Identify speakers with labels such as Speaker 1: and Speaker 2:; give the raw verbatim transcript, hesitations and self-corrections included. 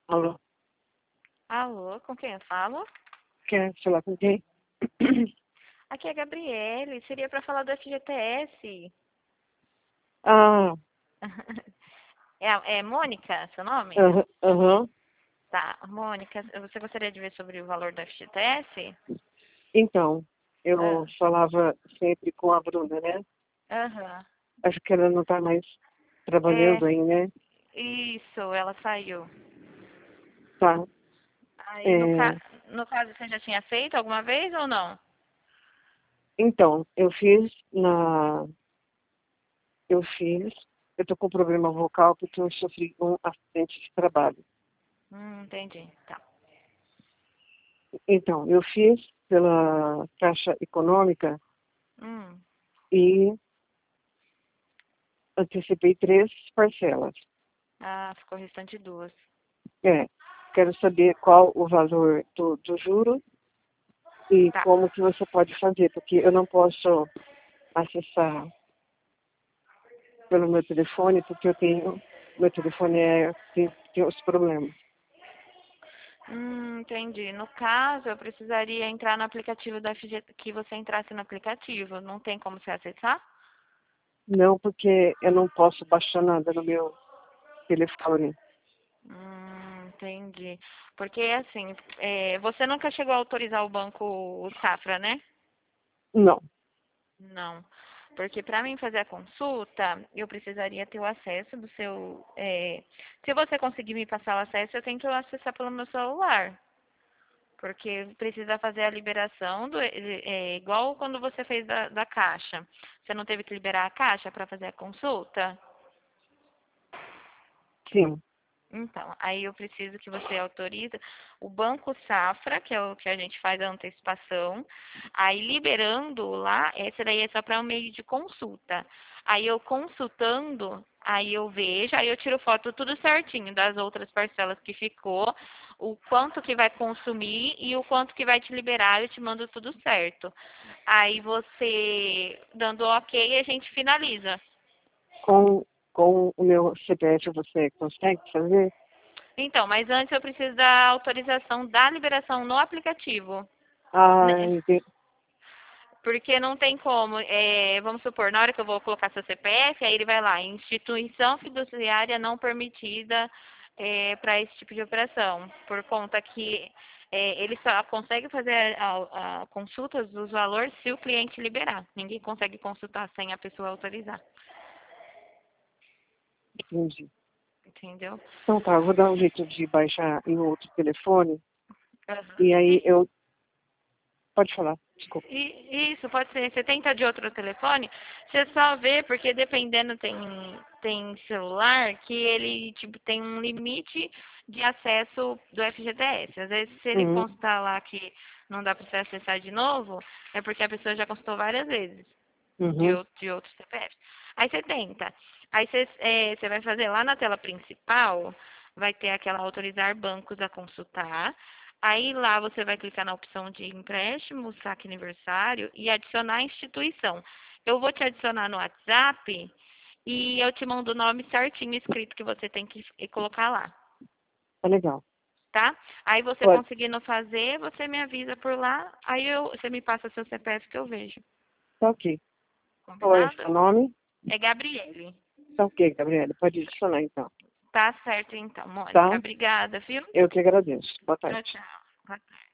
Speaker 1: Alô,
Speaker 2: Alô, com quem eu falo?
Speaker 1: quer falar com quem?
Speaker 2: Aqui é a Gabriele, seria para falar do F G T S.
Speaker 1: Ah,
Speaker 2: É, a- é Mônica, seu nome?
Speaker 1: aham, aham.
Speaker 2: Tá, Mônica, você gostaria de ver sobre o valor do F G T S?
Speaker 1: Então, eu
Speaker 2: Ah,
Speaker 1: falava sempre com a Bruna, né?
Speaker 2: Aham.
Speaker 1: Acho que ela não tá mais
Speaker 2: É,
Speaker 1: trabalhando aí, né?
Speaker 2: isso, ela saiu.
Speaker 1: Tá.
Speaker 2: Aí, no, ca...
Speaker 1: É,
Speaker 2: no caso, você já tinha feito alguma vez ou não?
Speaker 1: então, eu fiz na. Eu fiz. Eu tô com problema vocal porque eu sofri um acidente de trabalho.
Speaker 2: Hum, entendi, tá.
Speaker 1: Então, eu fiz pela Caixa Econômica
Speaker 2: Hum,
Speaker 1: e antecipei três parcelas.
Speaker 2: ah, ficou restante duas.
Speaker 1: É, quero saber qual o valor do, do juro e
Speaker 2: Tá.
Speaker 1: como que você pode fazer, porque eu não posso acessar pelo meu telefone, porque eu tenho, meu telefone é, tem, tem os problemas.
Speaker 2: Hum, entendi. No caso, eu precisaria entrar no aplicativo da F G T, que você entrasse no aplicativo. Não tem como você acessar?
Speaker 1: Não, porque eu não posso baixar nada no meu telefone.
Speaker 2: Hum, entendi. Porque assim, é, você nunca chegou a autorizar o banco o Safra, né?
Speaker 1: Não.
Speaker 2: Não. Porque para mim fazer a consulta, eu precisaria ter o acesso do seu. é, Se você conseguir me passar o acesso, eu tenho que acessar pelo meu celular. Porque precisa fazer a liberação do, é, é, igual quando você fez da, da caixa. Você não teve que liberar a caixa para fazer a consulta?
Speaker 1: Sim.
Speaker 2: Então, aí eu preciso que você autorize o Banco Safra, que é o que a gente faz a antecipação, aí liberando lá, esse daí é só para o meio de consulta. Aí eu consultando, aí eu vejo, aí eu tiro foto tudo certinho das outras parcelas que ficou, o quanto que vai consumir e o quanto que vai te liberar, eu te mando tudo certo. Aí você dando ok, a gente finaliza.
Speaker 1: Com, com o meu C P F você consegue fazer?
Speaker 2: Então, mas antes eu preciso da autorização da liberação no aplicativo,
Speaker 1: Ah,
Speaker 2: né?
Speaker 1: entendi.
Speaker 2: Porque não tem como, é, vamos supor, na hora que eu vou colocar seu C P F, aí ele vai lá, instituição fiduciária não permitida para esse tipo de operação, por conta que é, ele só consegue fazer a, a consulta dos valores se o cliente liberar. Ninguém consegue consultar sem a pessoa autorizar,
Speaker 1: Entendi.
Speaker 2: entendeu?
Speaker 1: Então tá, eu vou dar um jeito de baixar em outro telefone
Speaker 2: Aham.
Speaker 1: e aí
Speaker 2: E,
Speaker 1: eu. Pode falar, desculpa.
Speaker 2: E, isso, pode ser. Você tenta de outro telefone, você só vê, porque dependendo tem, tem celular que ele tipo, tem um limite de acesso do F G T S. Às vezes se ele
Speaker 1: Uhum,
Speaker 2: constar lá que não dá para você acessar de novo, é porque a pessoa já consultou várias vezes de,
Speaker 1: uhum,
Speaker 2: outro, de outros C P Fs. Aí você tenta. Aí você, é, você vai fazer lá na tela principal, vai ter aquela autorizar bancos a consultar. Aí lá você vai clicar na opção de empréstimo, saque aniversário e adicionar instituição. Eu vou te adicionar no WhatsApp e eu te mando o nome certinho escrito que você tem que colocar lá,
Speaker 1: tá legal.
Speaker 2: tá? Aí você
Speaker 1: Pode,
Speaker 2: conseguindo fazer, você me avisa por lá, aí eu, você me passa seu C P F que eu vejo.
Speaker 1: tá ok. Qual é o
Speaker 2: Combinado?
Speaker 1: seu nome?
Speaker 2: É Gabriele.
Speaker 1: Tá ok, Gabriela. Pode adicionar então.
Speaker 2: Tá certo então,
Speaker 1: Tá?
Speaker 2: Mônica. Obrigada, viu?
Speaker 1: Eu que agradeço. Boa
Speaker 2: Tchau,
Speaker 1: tarde.
Speaker 2: tchau. Boa tarde.